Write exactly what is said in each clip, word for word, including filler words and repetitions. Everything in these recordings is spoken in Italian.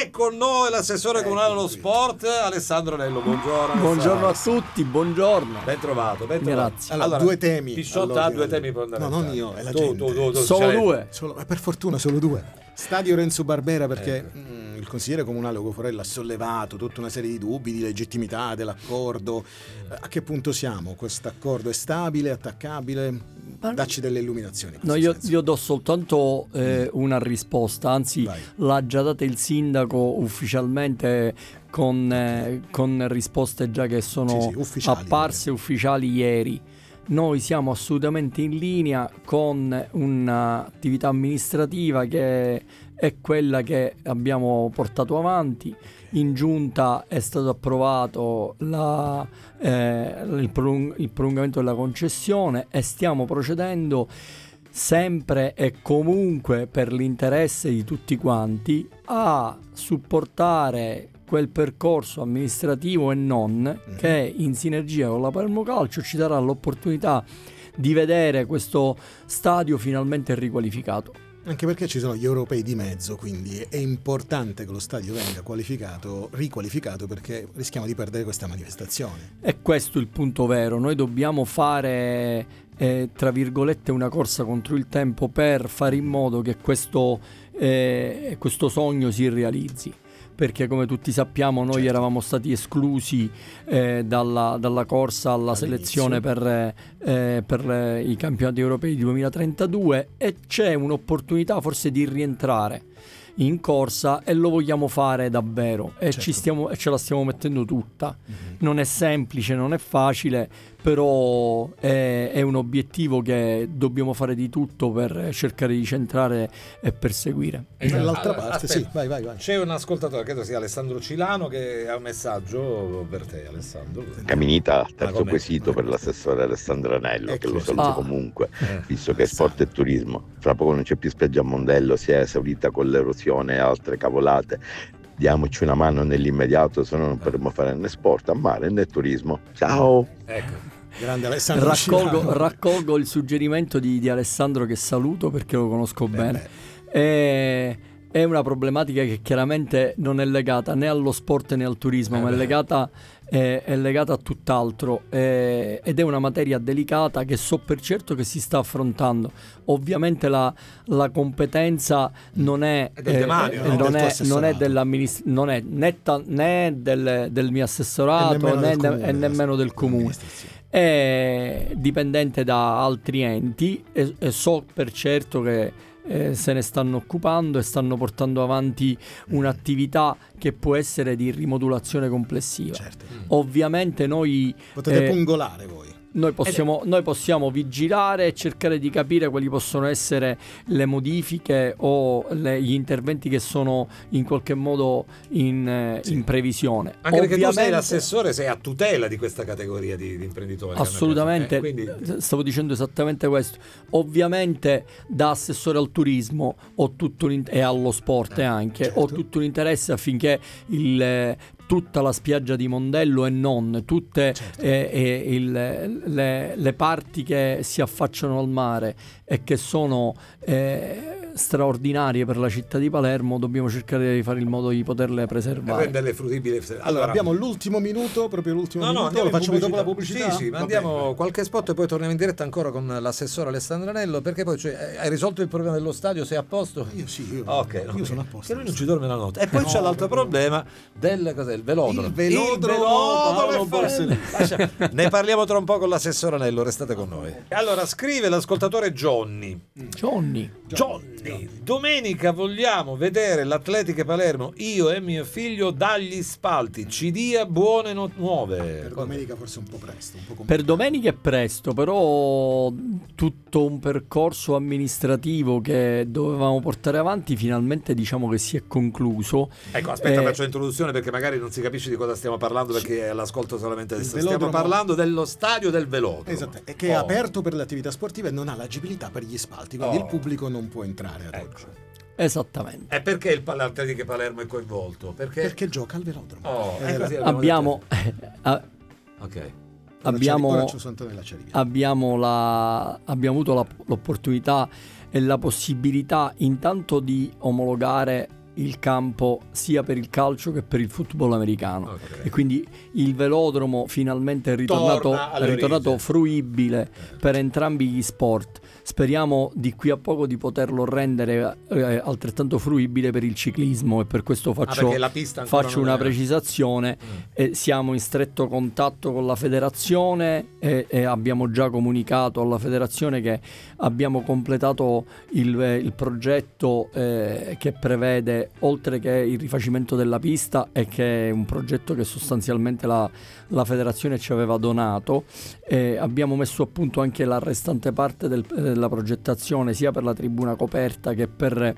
È con noi l'assessore comunale allo sport Alessandro Anello. Buongiorno. Buongiorno a tutti, buongiorno. Ben trovato, ben trovato. Grazie. Allora, allora due temi. Pisciotta ha due temi fondamentali. No, non io, è la tu, gente. tu, tu, tu, solo cioè, due. Solo, per fortuna solo due. Stadio Renzo Barbera, perché Ecco. mh, il consigliere comunale Ugo Forella ha sollevato tutta una serie di dubbi di legittimità dell'accordo. A che punto siamo? Questo accordo è stabile, attaccabile? Dacci delle illuminazioni. in No, questo io, senso. io do soltanto eh, una risposta, anzi Vai. l'ha già data il sindaco ufficialmente con, eh, con risposte già che sono Sì, sì, ufficiali, apparse ufficiali ieri. Noi siamo assolutamente in linea con un'attività amministrativa che è quella che abbiamo portato avanti. In giunta è stato approvato la, eh, il, prolung- il prolungamento della concessione e stiamo procedendo sempre e comunque per l'interesse di tutti quanti a supportare quel percorso amministrativo e non che in sinergia con la Palermo Calcio ci darà l'opportunità di vedere questo stadio finalmente riqualificato. Anche perché ci sono gli europei di mezzo, quindi è importante che lo stadio venga qualificato, riqualificato, perché rischiamo di perdere questa manifestazione. È questo il punto vero. Noi dobbiamo fare, eh, tra virgolette, una corsa contro il tempo per fare in modo che questo, eh, questo sogno si realizzi. Perché come tutti sappiamo noi Certo. eravamo stati esclusi eh, dalla, dalla corsa alla All'inizio. selezione per, eh, per eh, i campionati europei di duemilatrentadue e c'è un'opportunità forse di rientrare in corsa e lo vogliamo fare davvero e, Certo. ci stiamo, e ce la stiamo mettendo tutta. Mm-hmm. Non è semplice, non è facile, però è, è un obiettivo che dobbiamo fare di tutto per cercare di centrare e perseguire. E Dall'altra allora, parte, aspetta. sì, vai, vai, vai. C'è un ascoltatore, credo sia Alessandro Cilano, che ha un messaggio per te, Alessandro. Caminita, Ma terzo com'è? quesito per l'assessore Alessandro Anello, Ecco, che lo sì. saluto Ah. comunque, Eh. visto che sport e turismo. Fra poco non c'è più spiaggia a Mondello, si è esaurita con l'erosione e altre cavolate. Diamoci una mano nell'immediato, se no non potremo fare né sport a mare né turismo. Ciao! Ecco. Grande Alessandro Raccolgo, Cilano. raccolgo il suggerimento di, di Alessandro, che saluto perché lo conosco Beh, bene. beh. È, è una problematica che chiaramente non è legata né allo sport né al turismo, Eh ma è beh. legata, è, è legata a tutt'altro. È- ed è una materia delicata che so per certo che si sta affrontando. Ovviamente la, la competenza non è, È del demanio, no? non, Del tuo è, non è assessorato. dell'amministra- non è né, ta- né del, del mio E assessorato nemmeno né, del comune, e nemmeno del comune. dell'amministrazione. È dipendente da altri enti e, e so per certo che eh, se ne stanno occupando e stanno portando avanti un'attività che può essere di rimodulazione complessiva. Certo. Ovviamente noi, Potete eh, pungolare voi. noi, possiamo, noi possiamo vigilare e cercare di capire quali possono essere le modifiche o le- gli interventi che sono in qualche modo in, eh, Sì. in previsione. Anche perché tu sei Ovviamente- l'assessore, sei a tutela di questa categoria di, di imprenditori. Assolutamente, Eh, quindi, stavo dicendo esattamente questo. Ovviamente da assessore al turismo ho tutto l'in- e allo sport anche, certo. ho tutto l'interesse affinché il, eh, tutta la spiaggia di Mondello e non, tutte Certo. eh, eh, il- le, le parti che si affacciano al mare e che sono eh, straordinarie per la città di Palermo, dobbiamo cercare di fare il modo di poterle per preservare. renderle fruibili. Allora, abbiamo l'ultimo minuto, proprio l'ultimo No, no, minuto, andiamo lo in facciamo dopo la pubblicità? Sì, sì, Va mandiamo bene. qualche spot e poi torniamo in diretta ancora con l'assessore Alessandro Anello, perché poi cioè, hai risolto il problema dello stadio, sei a posto? Io sì, io, Ok, no, io sono a che posto. lui non ci dorme la notte. E poi c'è l'altro problema del cos'è, il velodromo. Il velodromo Paolo per forza. Borsellino. Lascia- Ne parliamo tra un po' con l'assessore Anello, restate con noi. Allora, scrive l'ascoltatore Johnny. Johnny, Johnny, domenica vogliamo vedere l'Atletica Palermo, io e mio figlio dagli spalti, ci dia buone no- nuove. Per domenica forse un po' presto, un po' per complicato. domenica è presto, però tutto un percorso amministrativo che dovevamo portare avanti finalmente diciamo che si è concluso. Ecco, aspetta, Eh, faccio l'introduzione perché magari non si capisce di cosa stiamo parlando, perché è all'ascolto solamente Il adesso. Stiamo velodromo- parlando dello stadio del velodromo. Esatto, e che è Oh. aperto per le attività sportive e non ha l'agibilità per gli spalti, quindi Oh. il pubblico non può entrare ad Ecco. oggi. Esattamente. E perché il Pal- l'Atletica Palermo è coinvolto? Perché? Perché gioca al velodromo. Oh, Eh, è così, Abbiamo, a- Ok. abbiamo, Ora c'è Antonella Cerivia. abbiamo, la, abbiamo avuto la- l'opportunità e la possibilità intanto di omologare il campo sia per il calcio che per il football americano. Okay. E quindi il velodromo finalmente è ritornato, è ritornato fruibile per entrambi gli sport. Speriamo di qui a poco di poterlo rendere eh, altrettanto fruibile per il ciclismo, e per questo faccio, ah, la pista faccio una è... precisazione. Mm. Eh, siamo in stretto contatto con la federazione e, e abbiamo già comunicato alla federazione che abbiamo completato il, eh, il progetto eh, che prevede, oltre che il rifacimento della pista, e che è un progetto che sostanzialmente la, la federazione ci aveva donato. Eh, abbiamo messo a punto anche la restante parte del, della progettazione, sia per la tribuna coperta che per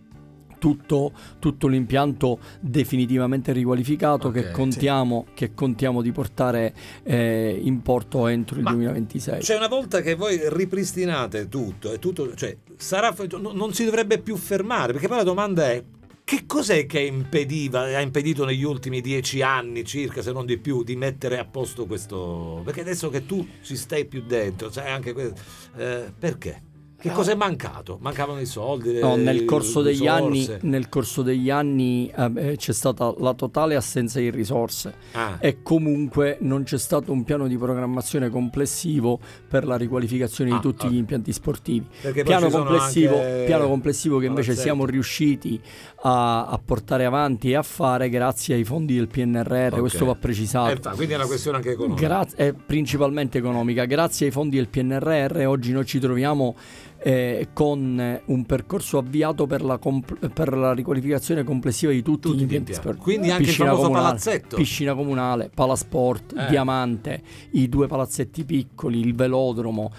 tutto, tutto l'impianto definitivamente riqualificato, Okay, che contiamo, sì. che contiamo di portare eh, in porto entro il Ma duemilaventisei. Cioè, una volta che voi ripristinate tutto, e tutto, cioè, sarà, non si dovrebbe più fermare, perché poi la domanda è: che cos'è che impediva, ha impedito negli ultimi dieci anni circa, se non di più, di mettere a posto questo? Perché adesso che tu ci stai più dentro, sai anche questo, eh, perché? Che cosa è mancato? Mancavano i soldi? Le, no, nel corso degli risorse. anni, nel corso degli anni eh, c'è stata la totale assenza di risorse ah. e comunque non c'è stato un piano di programmazione complessivo per la riqualificazione ah, di tutti okay. gli impianti sportivi. Piano complessivo, anche... piano complessivo che invece palazzetti. siamo riusciti a, a portare avanti e a fare grazie ai fondi del P N R R, okay. questo va precisato. Eh, quindi è una questione anche economica. Gra- è principalmente economica. Grazie ai fondi del P N R R oggi noi ci troviamo Eh, con un percorso avviato per la, comp- per la riqualificazione complessiva di tutti, tutti gli impianti sportivi. Quindi anche piscina il famoso comunale, palazzetto. Piscina comunale, palasport, eh. Diamante, i due palazzetti piccoli, il velodromo,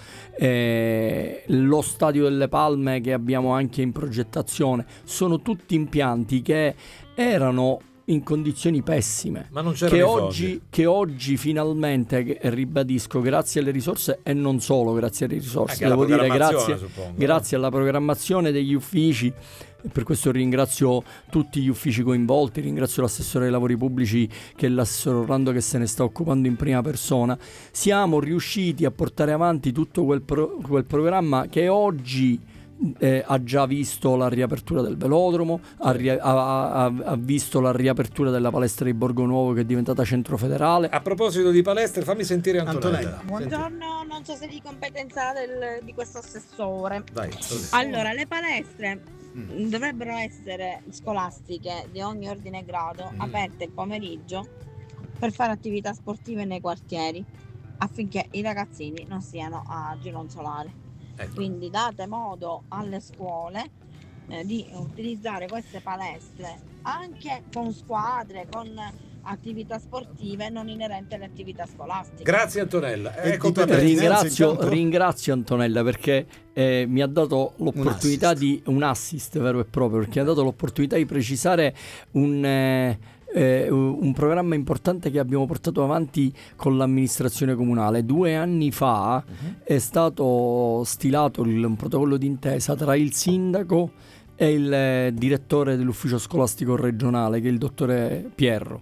eh, lo stadio delle Palme che abbiamo anche in progettazione. Sono tutti impianti che erano in condizioni pessime, ma non c'erano che i oggi, fondi. che oggi finalmente, che, ribadisco, grazie alle risorse, e non solo grazie alle risorse, Anche devo dire grazie, suppongo, grazie alla programmazione degli uffici, e per questo ringrazio tutti gli uffici coinvolti, ringrazio l'assessore ai lavori pubblici, che è l'assessore Orlando, che se ne sta occupando in prima persona. Siamo riusciti a portare avanti tutto quel, pro, quel programma che oggi Eh, ha già visto la riapertura del velodromo, ha, ri- ha, ha, ha visto la riapertura della palestra di Borgo Nuovo, che è diventata centro federale. A proposito di palestre, fammi sentire Antonella. Antonella. Buongiorno, non so se di competenza del, di questo assessore. Dai, Allora, le palestre Mm. dovrebbero essere scolastiche di ogni ordine e grado, Mm. aperte il pomeriggio per fare attività sportive nei quartieri, affinché i ragazzini non siano a gironzolare. ecco. Quindi date modo alle scuole eh, di utilizzare queste palestre anche con squadre, con attività sportive non inerenti alle attività scolastiche. Grazie Antonella. E Ecco di per pertinenza, Ringrazio, intanto? ringrazio Antonella, perché eh, mi ha dato l'opportunità Un assist. di un assist vero e proprio, perché mi ha dato l'opportunità di precisare un eh, eh, un programma importante che abbiamo portato avanti con l'amministrazione comunale. Due anni fa Uh-huh. è stato stilato il, un protocollo d'intesa tra il sindaco e il eh, direttore dell'ufficio scolastico regionale, che è il dottore Pierro.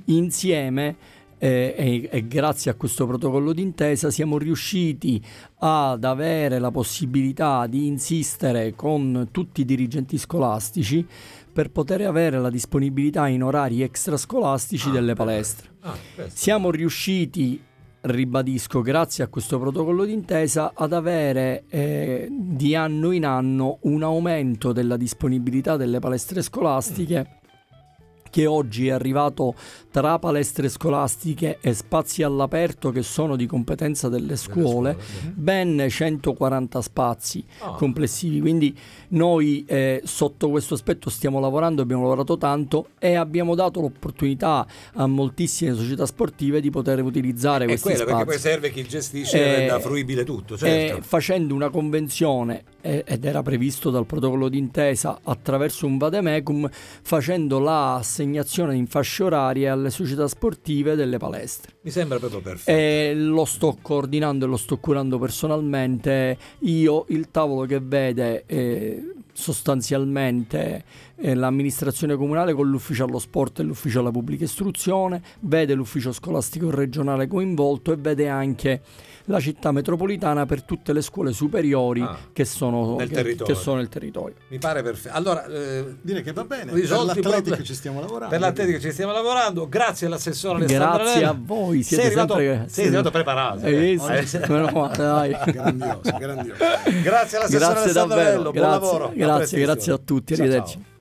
Insieme eh, e, e grazie a questo protocollo d'intesa siamo riusciti ad avere la possibilità di insistere con tutti i dirigenti scolastici per poter avere la disponibilità in orari extrascolastici Ah, delle beh, palestre. Ah, questo. Siamo riusciti, ribadisco, grazie a questo protocollo d'intesa, ad avere eh, di anno in anno un aumento della disponibilità delle palestre scolastiche, che oggi è arrivato tra palestre scolastiche e spazi all'aperto, che sono di competenza delle scuole, scuole, ben centoquaranta spazi Ah. complessivi. Quindi noi eh, sotto questo aspetto stiamo lavorando, abbiamo lavorato tanto e abbiamo dato l'opportunità a moltissime società sportive di poter utilizzare È questi quello, perché poi spazi. serve chi gestisce e Eh, renda fruibile tutto, certo. E facendo una convenzione, eh, ed era previsto dal protocollo d'intesa, attraverso un vademecum, facendo la assegnazione in fasce orarie alle società sportive delle palestre. Mi sembra proprio perfetto. E lo sto coordinando e lo sto curando personalmente io, il tavolo che vede eh, sostanzialmente eh, l'amministrazione comunale con l'ufficio allo sport e l'ufficio alla pubblica istruzione, vede l'ufficio scolastico regionale coinvolto e vede anche la città metropolitana per tutte le scuole superiori Ah, che, sono, nel che, territorio. che sono nel territorio. Mi pare perfetto. Allora, eh, Direi che va bene. Per risolti i l'Atletic problemi- ci stiamo lavorando. per l'Atletica ci stiamo lavorando. Grazie all'assessore Alessandra Grazie Nella. a voi, siete sei arrivato, sempre- sei siete- arrivato preparato. Eh, eh. sì, meno male, dai. Grandioso, grandioso. Grazie all'assessore Grazie Alessandra davvero, Nello, buon grazie, lavoro. a grazie, prestissimo. grazie a tutti, Ciao, arrivederci. ciao.